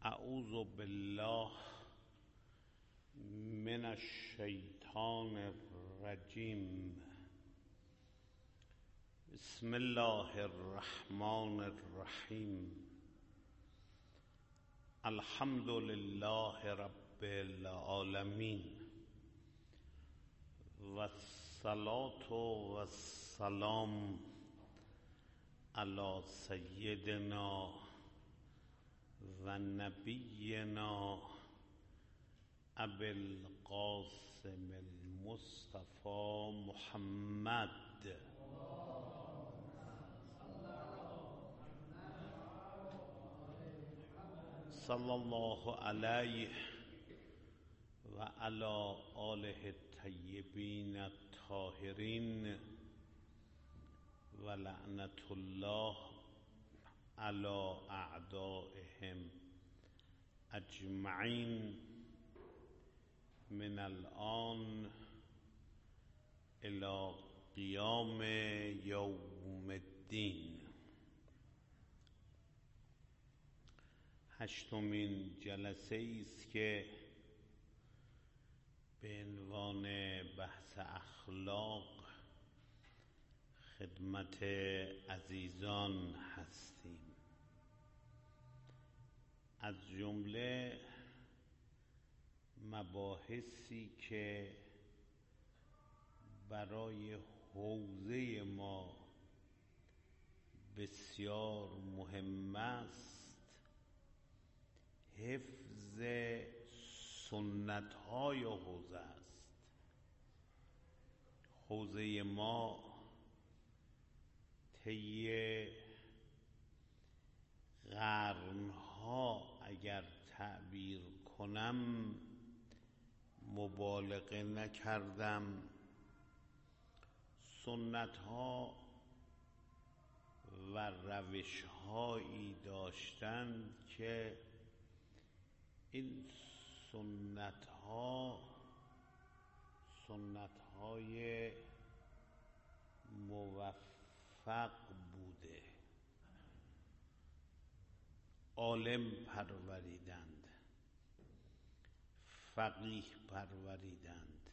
اعوذ بالله من الشیطان الرجیم. بسم الله الرحمن الرحیم. الحمد لله رب العالمین و الصلاة و السلام علی سیدنا و نبینا ابی القاسم المصطفى محمد صلی الله علیه و علی آله الطیبین الطاهرین و لعنت الله علی اعدائهم اجمعین من الان الی قیام یوم الدین. هشتمین جلسه است که به عنوان بحث اخلاق خدمت عزیزان هستیم. از جمله مباحثی که برای حوزه ما بسیار مهم است حفظ سنت‌های حوزه است. حوزه ما طی قرنها اگر تعبیر کنم مبالغه نکردم، سنت‌ها و روش‌هایی داشتند که این سنت‌های موفق بوده. عالم پروریدند، فقیه پروریدند،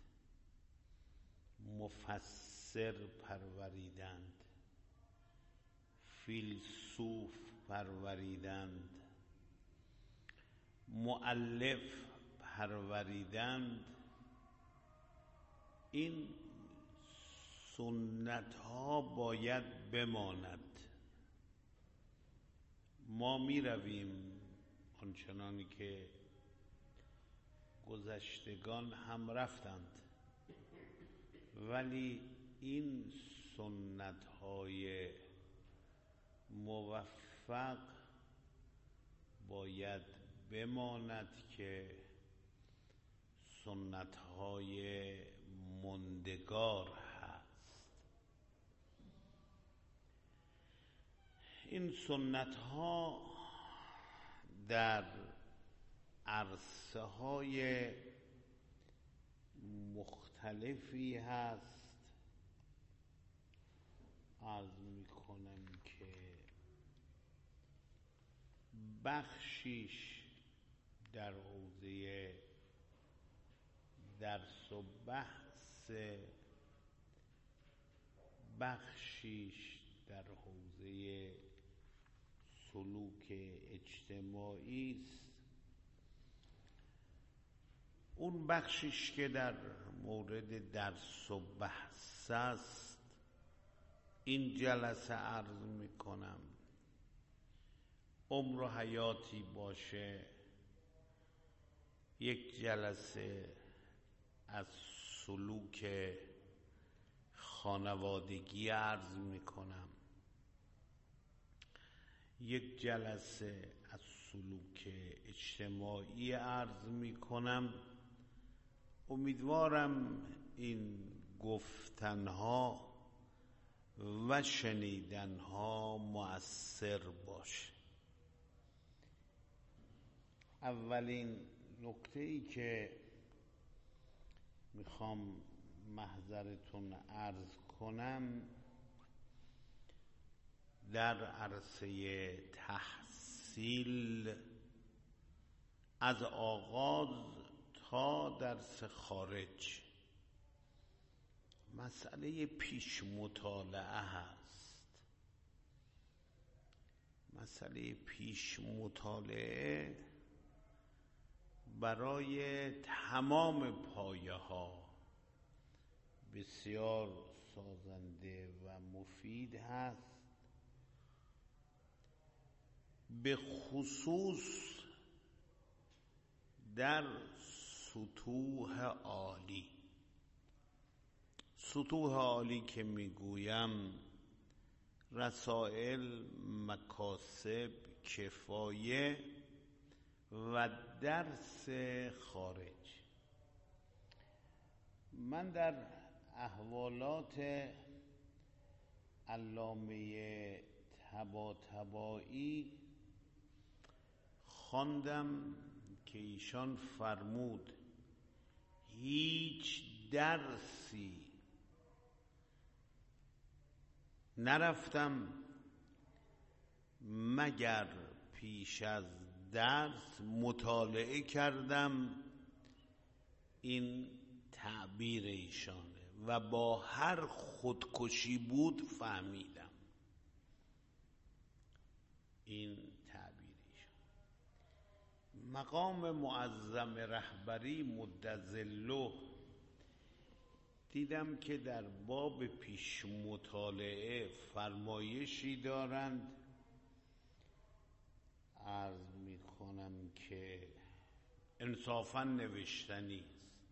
مفسر پروریدند، فیلسوف پروریدند، مؤلف پروریدند. این سنت ها باید بماند. ما می رویم آنچنانی که گذشتگان هم رفتند، ولی این سنت های موفق باید بماند که سنت های ماندگار هست. این سنت ها در عرصه های مختلفی هست. عرض می کنم که بخشیش در حوزه درس و بحث، بخشیش در حوزه سلوک اجتماعی است. اون بخشیش که در مورد درس و بحث است این جلسه عرض میکنم. عمر و حیاتی باشه یک جلسه از سلوک خانوادگی عرض میکنم، یک جلسه از سلوک اجتماعی عرض میکنم. امیدوارم این گفتنها و شنیدنها مؤثر باشه. اولین نکته‌ای که میخوام محضرتون عرض کنم در عرصه تحصیل از آغاز تا درس خارج مسئله پیش مطالعه هست. مسئله پیش مطالعه برای تمام پایه ها بسیار سازنده و مفید هست، به خصوص در سطوح عالی. سطوح عالی که میگویم رسائل، مکاسب، کفایه و درس خارج. من در احوالات علامه طباطبایی خواندم که ایشان فرمود هیچ درسی نرفتم مگر پیش از درس مطالعه کردم. این تعبیر ایشانه و با هر خودکشی بود فهمیدم. این تعبیر ایشان. مقام معظم رهبری مدظله دیدم که در باب پیش مطالعه فرمایشی دارند. عرض می کنم که انصافاً نوشتنی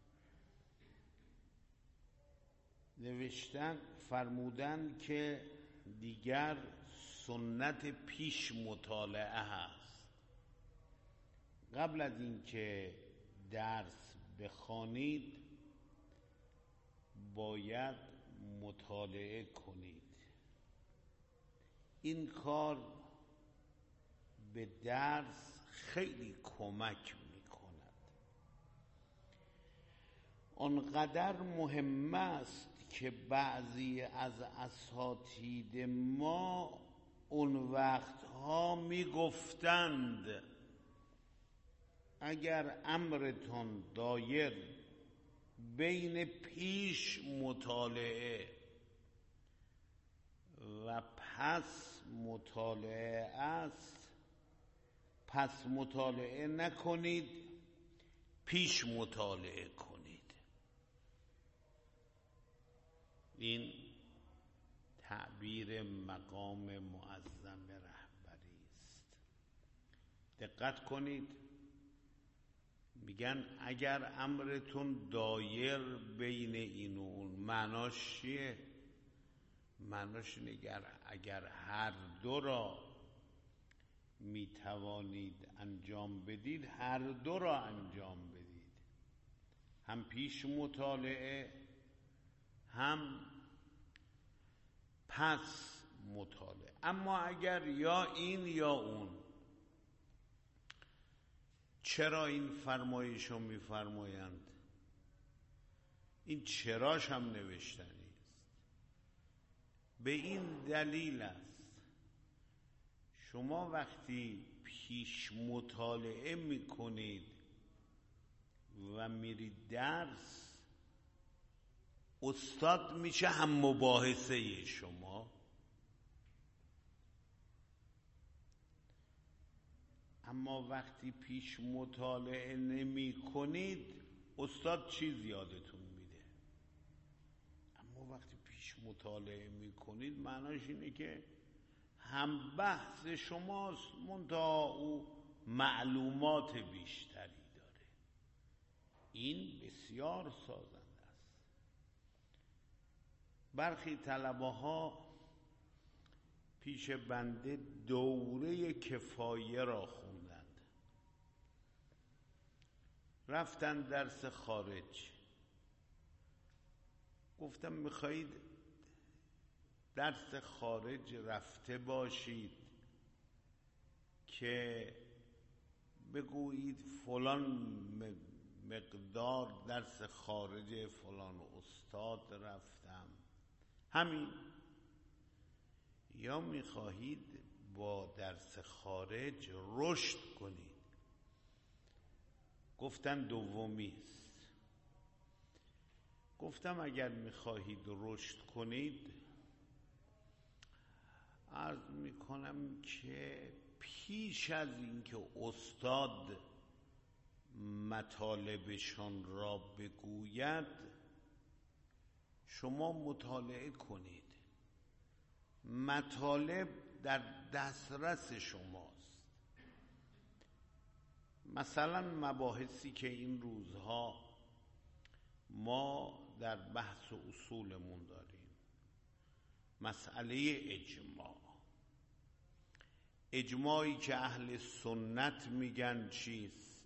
نوشتن فرمودن که دیگر سنت پیش مطالعه هست. قبل از اینکه درس بخوانید باید مطالعه کنید. این کار به درس خیلی کمک میکند. آنقدر مهم است که بعضی از اساتید ما اون وقتها میگفتند اگر امرتون دایر بین پیش مطالعه و پس مطالعه است، پس مطالعه نکنید، پیش مطالعه کنید. این تعبیر مقام معظم رهبری است. دقت کنید، میگن اگر امرتون دایر بین این و اون. معناش چیه؟ معناش اینه اگر هر دو را میتوانید انجام بدید، هر دو را انجام بدید. هم پیش مطالعه هم پس مطالعه. اما اگر یا این یا اون، چرا این فرمایشو میفرمایند؟ این چراش هم نوشتنی است. به این دلیل است شما وقتی پیش مطالعه میکنید و میرید درس، استاد میشه هم مباحثه شما. اما وقتی پیش مطالعه نمی کنید استاد چیز یادتون میده. اما وقتی پیش مطالعه می کنید معناش اینه که هم بحث شماست منتها او معلومات بیشتری داره. این بسیار سازنده است. برخی طلبه ها پیش بنده دوره کفایه را خوندند، رفتن درس خارج. گفتم میخواهید درس خارج رفته باشید که بگویید فلان مقدار درس خارج فلان استاد رفتم، همین؟ یا میخواهید با درس خارج رشد کنید؟ گفتن دومی است. گفتم اگر میخواهید رشد کنید، عرض میکنم که پیش از اینکه استاد مطالبشان را بگوید شما مطالعه کنید. مطالب در دسترس شماست. مثلا مباحثی که این روزها ما در بحث و اصولمون داریم، مسئله اجماعی که اهل سنت میگن چیست،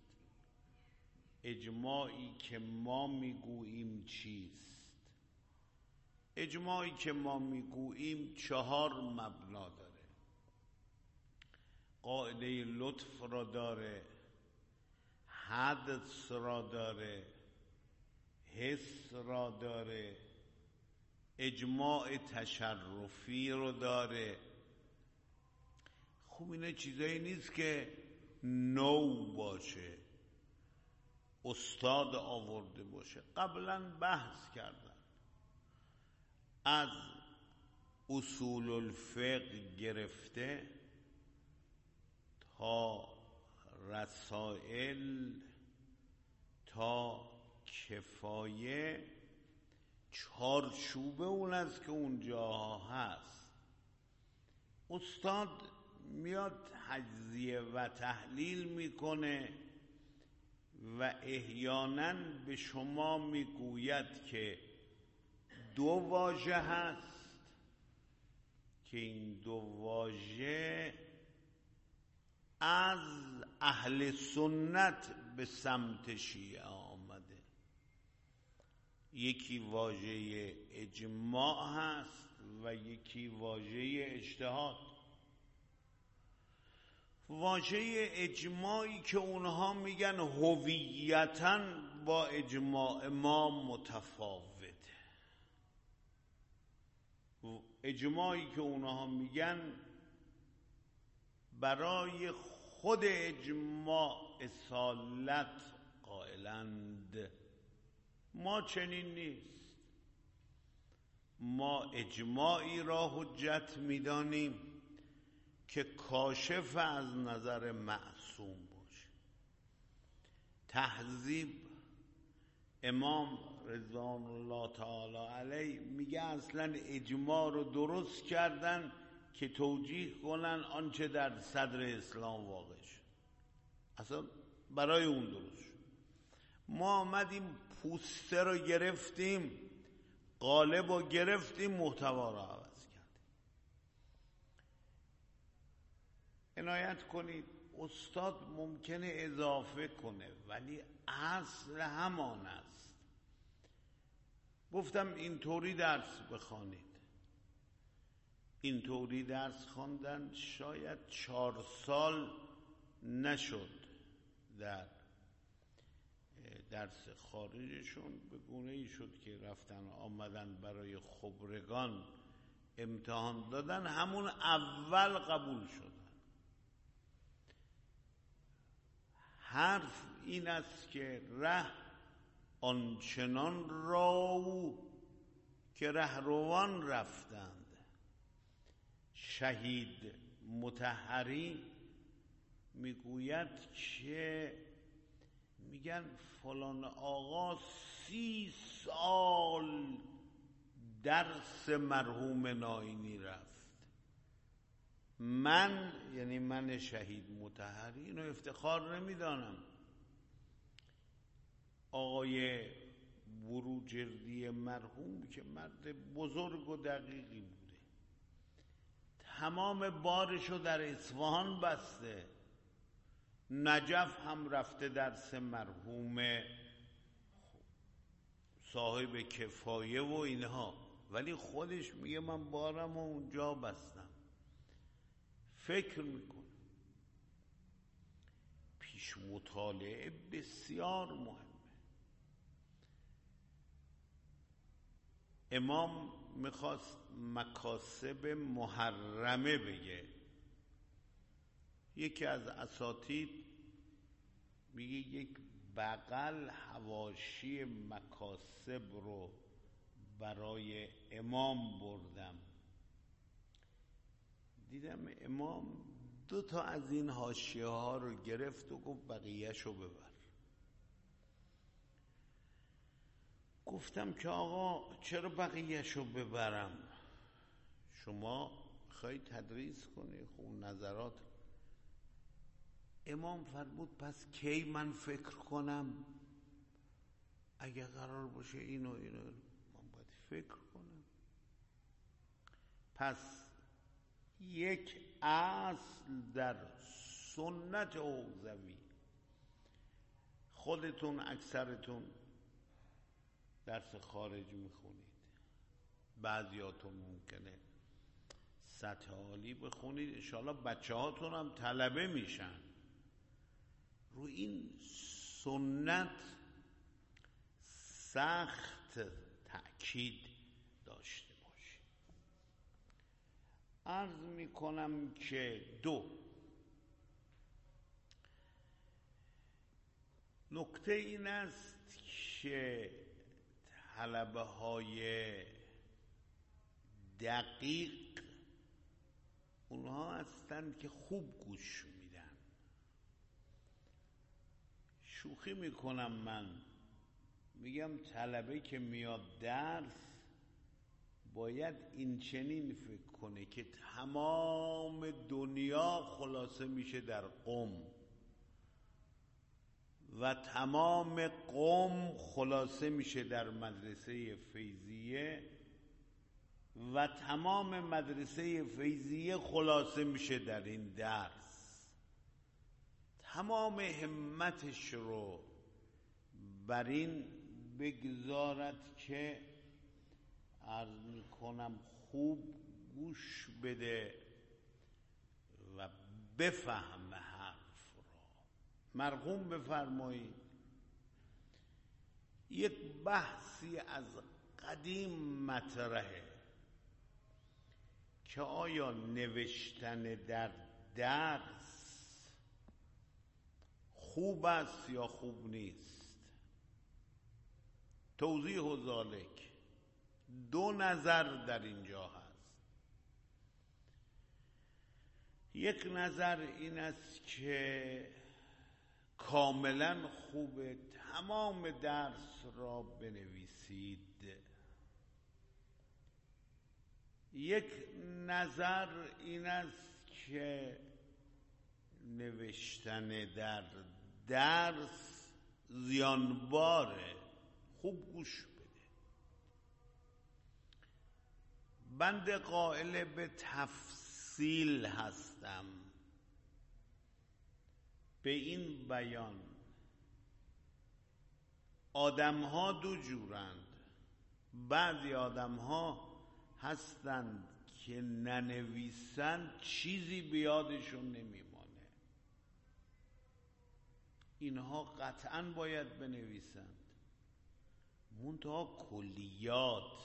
اجماعی که ما میگوییم چیست. اجماعی که ما میگوییم 4 مبنا داره. قاعده لطف را داره، حدس را داره، حس را داره، اجماع تشرفی رو داره. خب اینا چیزایی نیست که نو باشه، استاد آورده باشه. قبلا بحث کردن از اصول الفقه گرفته تا رسائل تا کفایه، چارچوبه اون است که اونجا هست. استاد میاد تجزیه و تحلیل میکنه و احیانا به شما میگوید که 2 واژه هست که این 2 واژه از اهل سنت به سمت شیعه آمده. یکی واژه اجماع هست و یکی واژه اجتهاد. واژه اجماعی که اونها میگن هویتاً با اجماع ما متفاوته. اجماعی که اونها میگن برای خود اجماع اصالت قائلند. ما چنین نیست. ما اجماعی را حجت میدانیم که کاشف از نظر معصوم باشه. تهذیب، امام رضوان الله تعالی علیه میگه اصلا اجماع رو درست کردن که توجیه کنن آنچه در صدر اسلام واقع شد. اصلا برای اون درست شد. ما آمدیم پوسته رو گرفتیم، قالب رو گرفتیم، محتوا رو عوض کردیم. عنایت کنید استاد ممکنه اضافه کنه ولی اصل همان است. گفتم اینطوری درس بخوانید. اینطوری درس خواندن شاید 4 سال نشد در درس خارجشون. به گونه‌ای شد که رفتن آمدن برای خبرگان امتحان دادن، همون اول قبول شدن. حرف این است که ره آنچنان راو که رهروان رفتند. شهید مطهری میگوید که میگن فلان آقا 30 سال درس مرحوم نائینی رفت. من، یعنی من شهید مطهری، اینو افتخار نمیدانم. آقای بروجردی مرحوم که مرد بزرگ و دقیقی بوده، تمام بارشو در اصفهان بسته. نجف هم رفته درس مرحوم صاحب کفایه و اینها، ولی خودش میگه من بارم اونجا بستم. فکر میکنه. پیش مطالعه بسیار مهمه. امام میخواست مکاسب محرمه بگه. یکی از اساتید میگه یک بغل حواشی مکاسب رو برای امام بردم، دیدم امام 2 از این حاشیه ها رو گرفت و گفت بقیه‌ش رو ببر. گفتم که آقا چرا بقیه‌ش رو ببرم؟ شما خواهی تدریس کنی، خب نظرات. امام فرمود پس کی من فکر کنم؟ اگه قرار باشه اینو من باید فکر کنم. پس یک اصل در سنت حوزوی، خودتون اکثرتون درس خارج میخونید، بعضیاتون ممکنه سطح عالی بخونید، انشاءالله بچه هاتون هم طلبه میشن، رو این سنت سخت تأکید داشته باشید. عرض میکنم که 2 نکته این است که طلبه های دقیق اونها هستند که خوب گوش میدن. شوخی میکنم، من میگم طلبه که میاد درس باید این چنین فکر کنه که تمام دنیا خلاصه میشه در قم و تمام قم خلاصه میشه در مدرسه فیضیه و تمام مدرسه فیضیه خلاصه میشه در این درس. تمام همتش رو بر این بگذارد که عرض میکنم خوب گوش بده و بفهم حرف را. مرحوم بفرمایید یک بحثی از قدیم مطرحه که آیا نوشتن در درس خوب است یا خوب نیست. توضیح ذالک، 2 نظر در اینجا هست. یک نظر این است که کاملا خوبه تمام درس را بنویسید. یک نظر این است که نوشتن در درس زیانباره، خوب گوش بده. بنده قائل به تفصیل هستم به این بیان. آدم ها 2 جورند. بعضی آدم ها هستند که ننویسند چیزی بیادشون نمیمانه، اینها قطعاً باید بنویسند، منتها کلیات،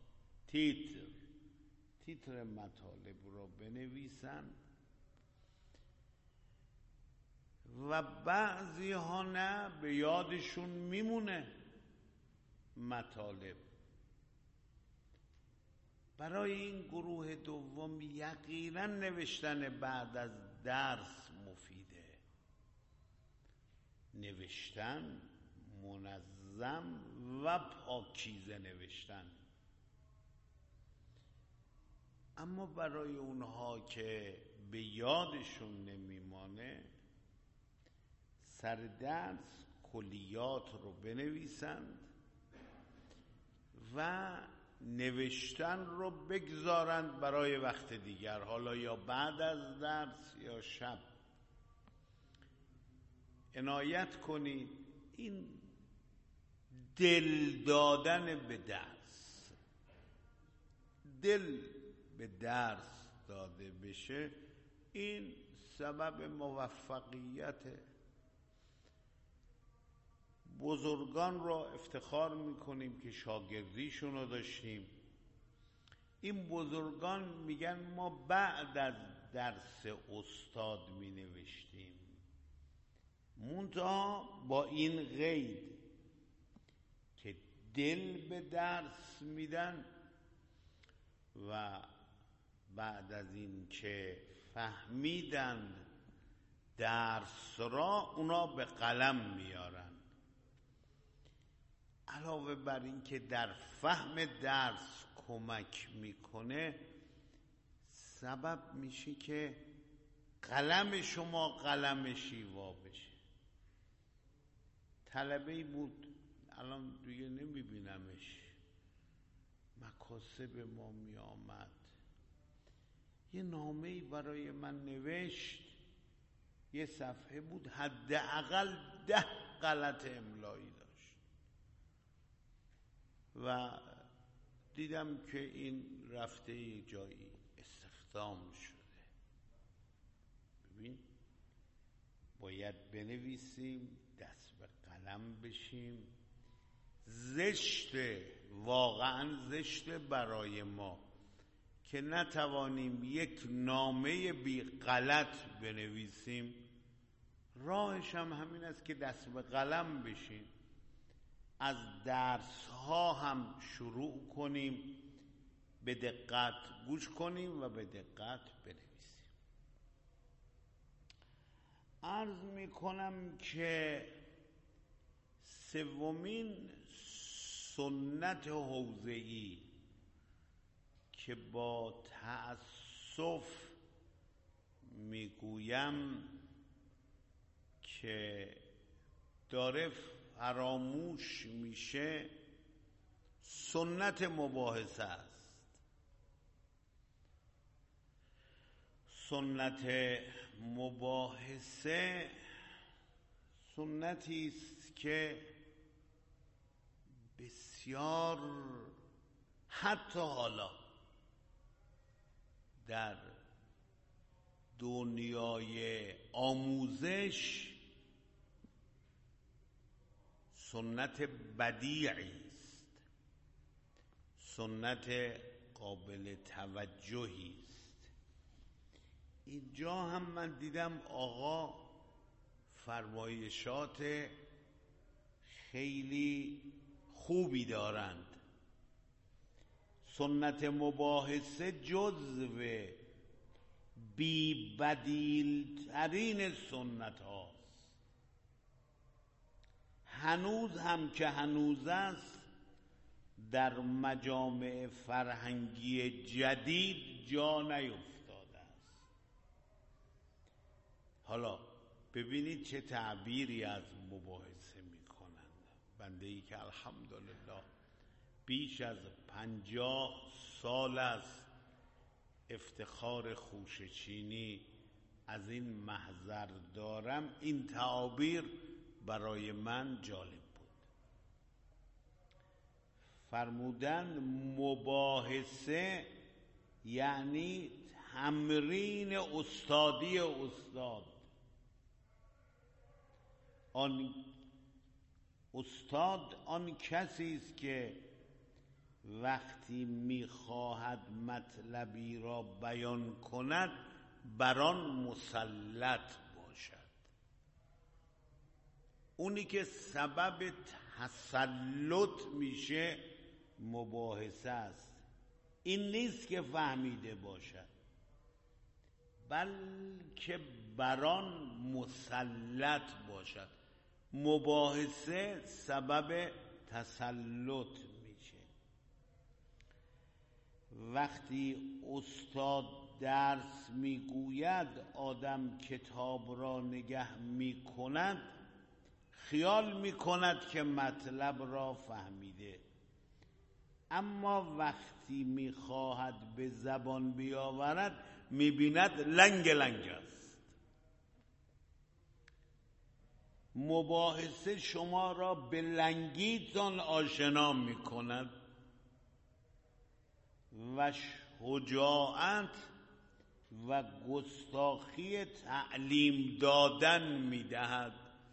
تیتر مطالب را بنویسند و بعضی ها نه، به یادشون میمونه مطالب. برای این گروه دوم یقینا نوشتن بعد از درس مفیده، نوشتن منظم و پاکیزه نوشتن. اما برای اونها که به یادشون نمیمانه، سر درس کلیات رو بنویسند و نوشتن رو بگذارند برای وقت دیگر، حالا یا بعد از درس یا شب. عنایت کنید این دل دادن به درس، دل به درس داده بشه، این سبب موفقیت. بزرگان را افتخار میکنیم که شاگردیشون رو داشتیم. این بزرگان میگن ما بعد از درس استاد می نوشتیم، منتها با این قید که دل به درس میدن و بعد از این که فهمیدن درس را اونا به قلم میارن. علاوه بر این که در فهم درس کمک میکنه، سبب میشه که قلم شما قلم شیوا بشه. طلبه‌ای بود، الان دیگه نمیبینمش، مکاسب ما می آمد، یه نامه‌ای برای من نوشت، یه صفحه بود، حداقل 10 غلط املایی داشت و دیدم که این رفته یه جایی استخدام شده. ببین، باید بنویسیم، دست به قلم بشیم. زشته، واقعا زشته برای ما که نتوانیم یک نامه بی غلط بنویسیم. راهش هم همین است که دست به قلم بشیم، از درس ها هم شروع کنیم، به دقت گوش کنیم و به دقت بنویسیم. عرض می کنم که سومین سنت حوزه‌ای که با تأسف میگویم که داره فراموش میشه، سنت مباحثه است. سنت مباحثه سنتی است که بسیار، حتی حالا در دنیای آموزش سنت بدیعی است، سنت قابل توجهی است. اینجا هم من دیدم آقا فرمایشات خیلی خوبی دارند. سنت مباحثه جزو بی بدیل ترین سنت هاست. هنوز هم که هنوز است، در مجامع فرهنگی جدید جا نیفتاده است. حالا ببینید چه تعبیری از مباحثه میکنند. بنده ای که الحمدلله بیش از 50 سال است افتخار خوشه‌چینی از این محضر دارم، این تعابیر برای من جالب بود. فرمودن مباحثه یعنی تمرین استادی استاد. آن استاد آن کسی است که وقتی میخواهد مطلبی را بیان کند بر آن مسلط باشد. اونی که سبب تسلط میشه مباحثه است. این نیست که فهمیده باشد، بلکه بر آن مسلط باشد. مباحثه سبب تسلط میشه. وقتی استاد درس میگوید، آدم کتاب را نگه میکند، خیال میکند که مطلب را فهمیده، اما وقتی میخواهد به زبان بیاورد میبیند لنگ لنگ است. مباحثه شما را به لنگیتان آشنا میکند و شجاعت و گستاخی تعلیم دادن میدهد.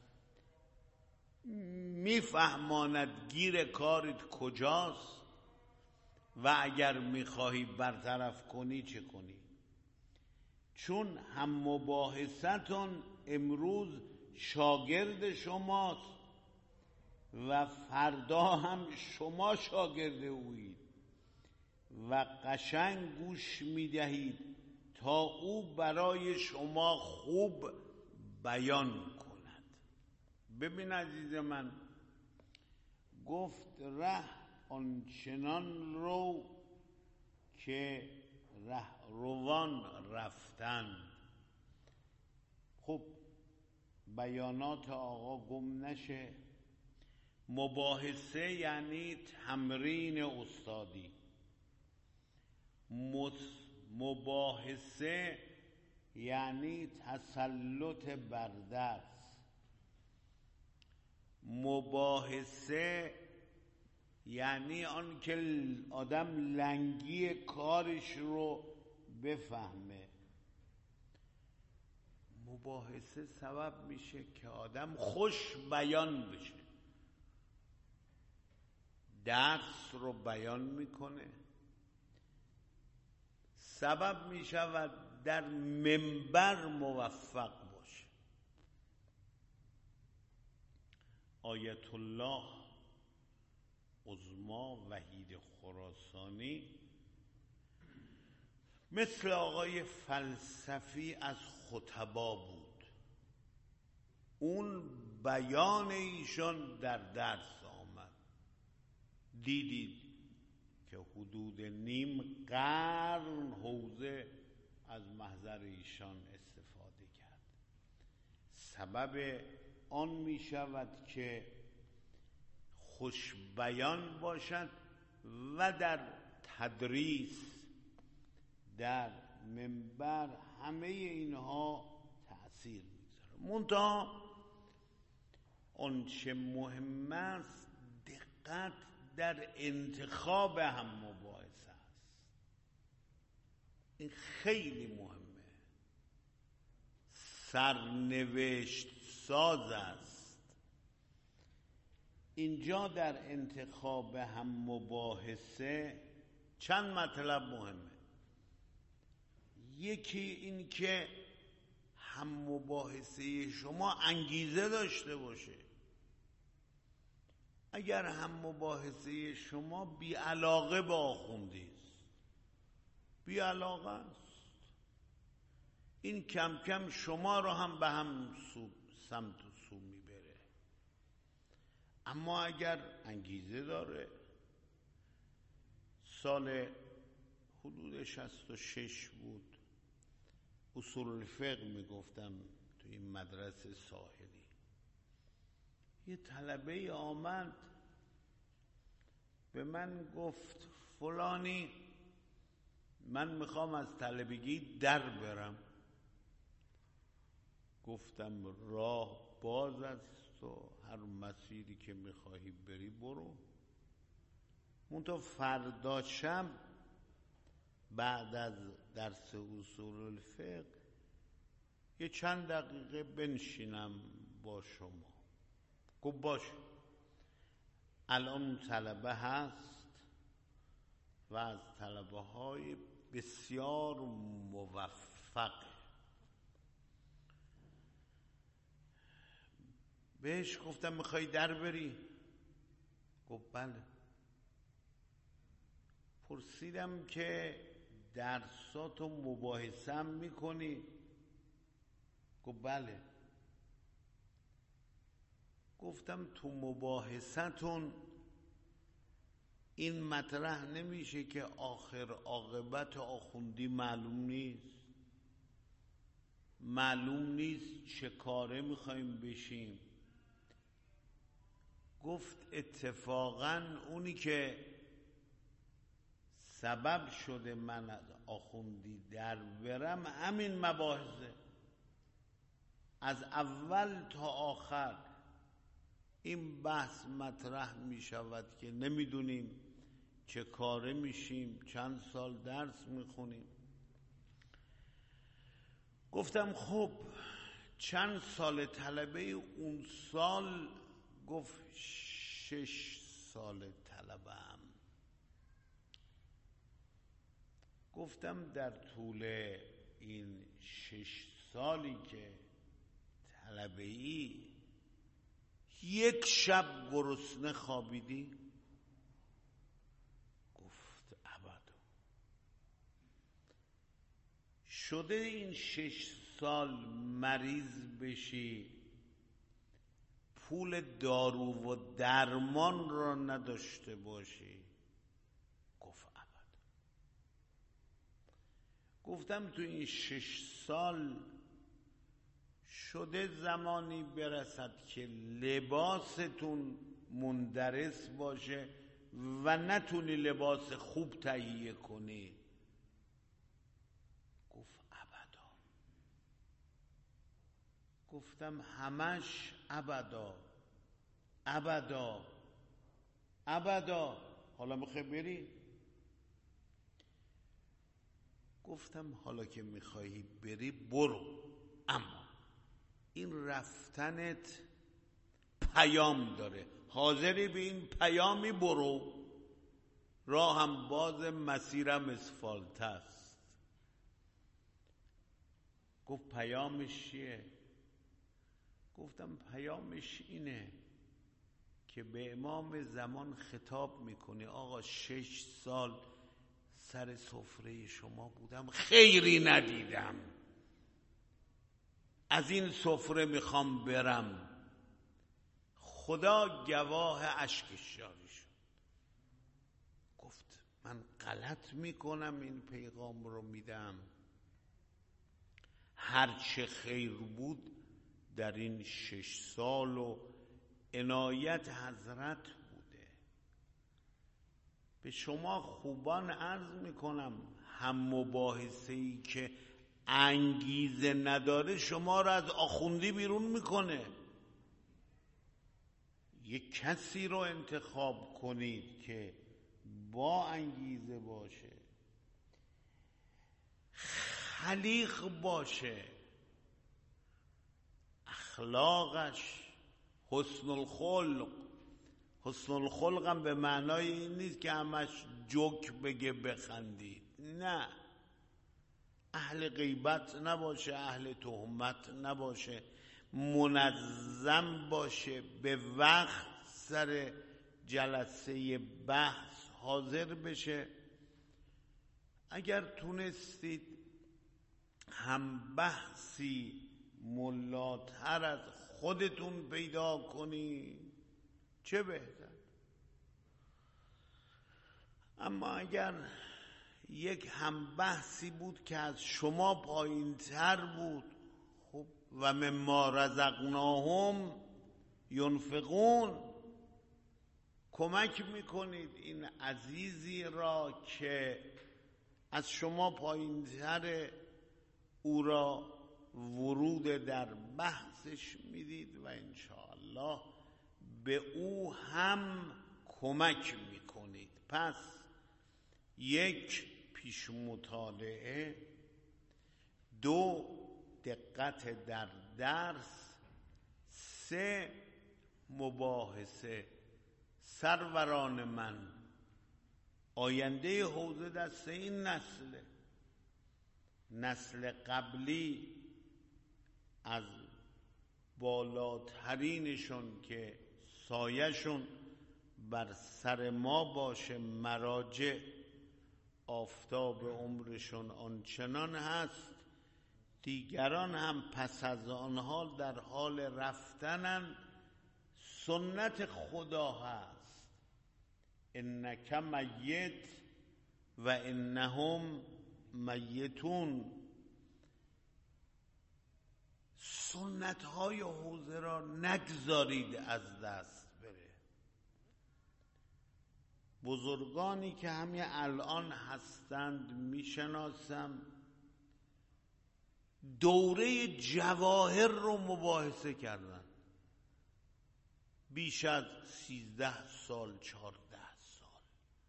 میفهماند گیر کارت کجاست و اگر میخواهی برطرف کنی چه کنی. چون هم مباحثتون امروز شاگرد شماست و فردا هم شما شاگرد اویید و قشنگ گوش میدهید تا او برای شما خوب بیان کند. ببین عزیز من، گفت ره آنچنان رو که رهروان رفتند. خب بیانات آقا گم نشه. مباحثه یعنی تمرین استادی. مباحثه یعنی تسلط بر درس. مباحثه یعنی آن که آدم لنگی کارش رو بفهمه. مباحثه سبب میشه که آدم خوش بیان بشه، درس رو بیان میکنه، سبب میشود در منبر موفق باشه. آیت الله عظما وحید خراسانی مثل آقای فلسفی از خطبا بود. اون بیان ایشان در درس آمد. دیدید که حدود نیم قرن حوزه از محضر ایشان استفاده کرد. سبب آن می شود که خوش بیان باشد و در تدریس، در منبر، همه اینها تأثیر میذاره. منتها آنچه مهم است دقت در انتخاب هم مباحثه است. این خیلی مهمه، سرنوشت ساز است. اینجا در انتخاب هم مباحثه چند مطلب مهمه. یکی این که هم مباحثه شما انگیزه داشته باشه. اگر هم مباحثه شما بی علاقه به آخوندی است، بی علاقه است، این کم کم شما رو هم به هم سمت و سو میبره. اما اگر انگیزه داره، سال حدود 66 بود، اصول الفقه میگفتم تو این مدرسه ساحلی. یه طلبه آمد به من گفت فلانی من میخوام از طلبگی در برم. گفتم راه باز است و هر مسیری که میخواهی بری برو. منتها فردا شب بعد از درس اصول الفقه یه چند دقیقه بنشینم با شما. گفت باشه. الان طلبه هست و از طلبه های بسیار موفق. بهش گفتم میخوای در بری؟ گفت بله. پرسیدم که درساتو مباحثه هم میکنی؟ گفت بله. گفتم تو مباحثتون این مطرح نمیشه که آخر عاقبت آخوندی معلوم نیست، معلوم نیست چه کاره میخوایم بشیم. گفت اتفاقا اونی که سبب شده من از آخوندی در برم همین مباحثه. از اول تا آخر این بحث مطرح می شود که نمیدونیم چه کاره میشیم، چند سال درس میخونیم. گفتم خب چند سال طلبه اون سال؟ گفت 6 سال طلبه هم. گفتم در طول این 6 سالی که طلبه ای یک شب گرسنه خوابیدی؟ گفت ابدا. شده این 6 سال مریض بشی پول دارو و درمان را نداشته باشی؟ گفت ابدا. گفتم تو این 6 سال شده زمانی برسد که لباستون مندرس باشه و نتونی لباس خوب تهیه کنی؟ گفت ابدا. گفتم همش ابدا ابدا ابدا. حالا میخوای بری؟ گفتم حالا که میخوایی بری برو، اما این رفتنت پیام داره. حاضری به این پیامی؟ برو. راهم باز، مسیرم اسفالت است. گفت پیامش چیه؟ گفتم پیامش اینه که به امام زمان خطاب میکنی آقا 6 سال سر سفره شما بودم خیری ندیدم، از این سفره میخوام برم. خدا گواه اشکش جاری شد. گفت من غلط میکنم این پیغام رو میدم؟ هرچه خیر بود در این 6 سال و عنایت حضرت بوده. به شما خوبان عرض میکنم هم مباحثه‌ای که انگیزه نداره شما را از آخوندی بیرون میکنه. یک کسی رو انتخاب کنید که با انگیزه باشه، خلیق باشه، اخلاقش حسن الخلق. حسن الخلق هم به معنای این نیست که همش جوک بگه بخندید، نه. اهل غیبت نباشه، اهل تهمت نباشه، منظم باشه، به وقت سر جلسه بحث حاضر بشه. اگر تونستید هم بحثی ملاتر از خودتون پیدا کنی چه بهتر. اما اگر یک هم بحثی بود که از شما پایین تر بود، خب و مما رزقناهم ینفقون، کمک میکنید این عزیزی را که از شما پایین تر او را ورود در بحثش میدید و انشاءالله به او هم کمک میکنید. پس 1 پیش مطالعه، 2 دقت در درس، 3 مباحثه. سروران من، آینده حوزه دست این نسل قبلی از بالاترینشون که سایه‌شون بر سر ما باشه، مراجع آفتاب عمرشون آنچنان هست، دیگران هم پس از آنها در حال رفتنن. سنت خدا هست انک میت و انهم میتون. سنت های حوزه را نگذارید از دست بره. بزرگانی که همین الان هستند میشناسم، دوره جواهر رو مباحثه کردن، بیش از 13 سال 14 سال.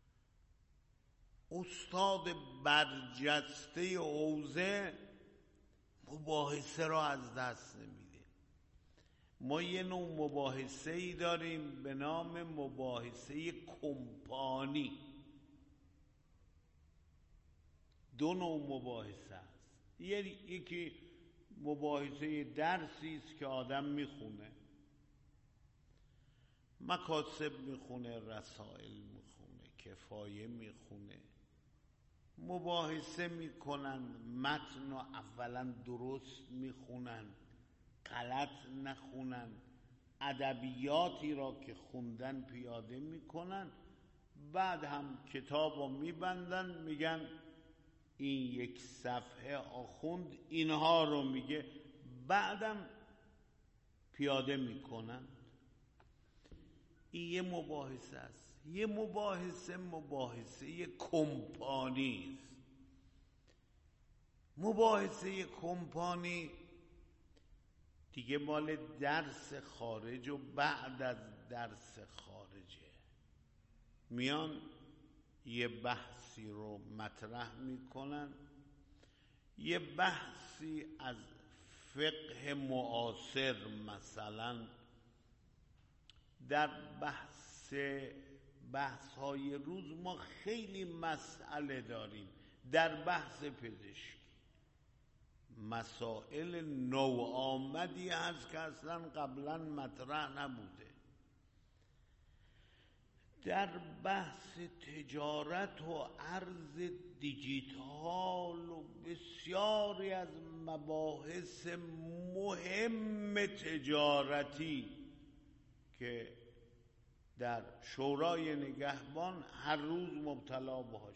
استاد برجسته حوزه مباحثه را از دست نمیده. ما یه نوع مباحثه ای داریم به نام مباحثه کمپانی. 2 نوع مباحثه است. یکی مباحثه درسی است که آدم میخونه، مکاسب میخونه، رسائل میخونه، کفایه میخونه، مباحثه میکنن، متن رو اولا درست میخونن، غلط نخونن، ادبیاتی را که خوندن پیاده میکنن، بعد هم کتاب رو میبندن، میگن این یک صفحه آخوند اینها رو میگه، بعدم پیاده میکنن. این یه مباحثه است. یه مباحثه کمپانی است. مباحثه کمپانی دیگه مال درس خارج و بعد از درس خارجه. میان یه بحثی رو مطرح میکنن، یه بحثی از فقه معاصر، مثلا در بحث‌های روز ما خیلی مسئله داریم. در بحث پزشکی مسائل نوآمدی هست که اصلا قبلا مطرح نبوده. در بحث تجارت و ارز دیجیتال و بسیاری از مباحث مهم تجارتی که در شورای نگهبان هر روز مبتلا بهاش،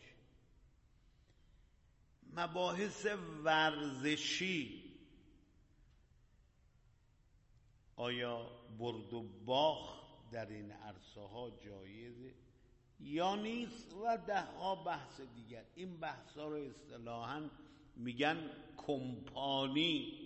مباحث ورزشی، آیا برد و باخت در این عرصه ها جایزه یا نیست، و ده ها بحث دیگر. این بحث ها رو اصطلاحاً میگن کمپانی.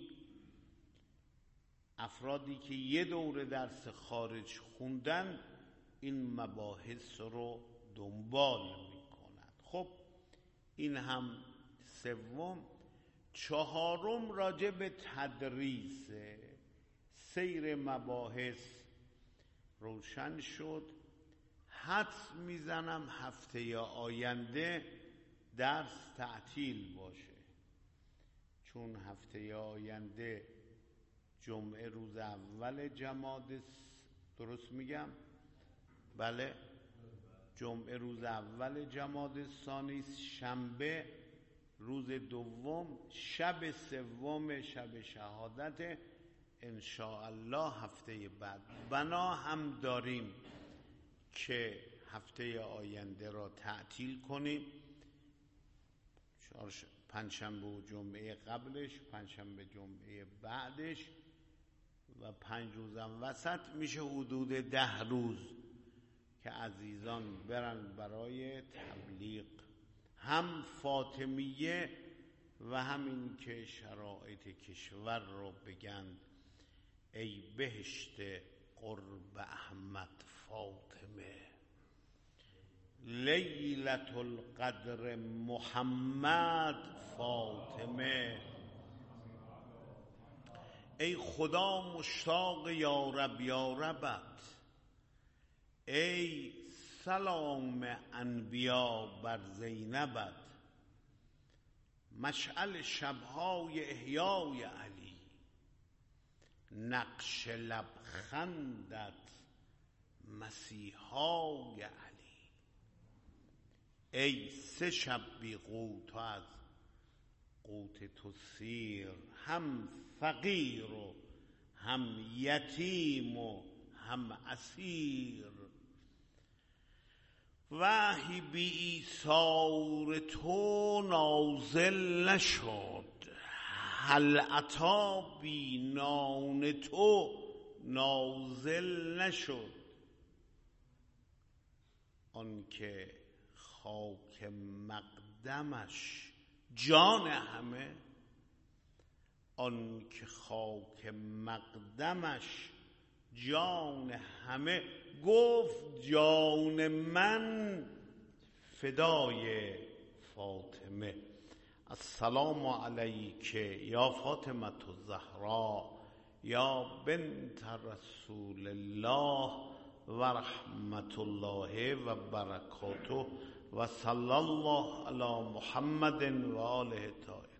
افرادی که یه دوره درس خارج خوندن این مباحث رو دنبال میکنن. خب این هم سوم. چهارم راجع به تدریس. سیر مباحث روشن شد. حدس میزنم هفته آینده درس تعطیل باشه، چون هفته آینده جمعه روز اول جمادی، درست میگم؟ بله، جمعه روز اول جمادی ثانی، شنبه روز دوم، شب سوم شب شهادت انشاءالله هفته بعد. بنا هم داریم که هفته آینده را تعطیل کنیم، پنجشنبه و جمعه قبلش، پنجشنبه جمعه بعدش و 5 روزم وسط، میشه حدود 10 روز که عزیزان برن برای تبلیغ، هم فاطمیه و همین که شرایط کشور رو بگن ای بهشت قرب احمد فاطمه، لیلة القدر محمد فاطمه. ای خدا مشتاق یارب یاربت، ای سلام انبیا بر زینبت، مشعل شبهای احیای علی، نقش لبخندت مسیحای علی. ای 3 شب بی قوت از قوت تو سیر، هم فقیر و هم یتیم و هم اسیر، وحی بی ایثار تو نازل نشد، هل عطا بی نان تو نازل نشد. آن که خاک مقدمش جان همه، آن که خاک مقدمش جان همه، گفت جان من فدای فاطمه. السلام علیک یا فاطمه الزهرا یا بنت رسول الله و رحمت الله و برکاته و صلی الله علی محمد و آله الطاهرین.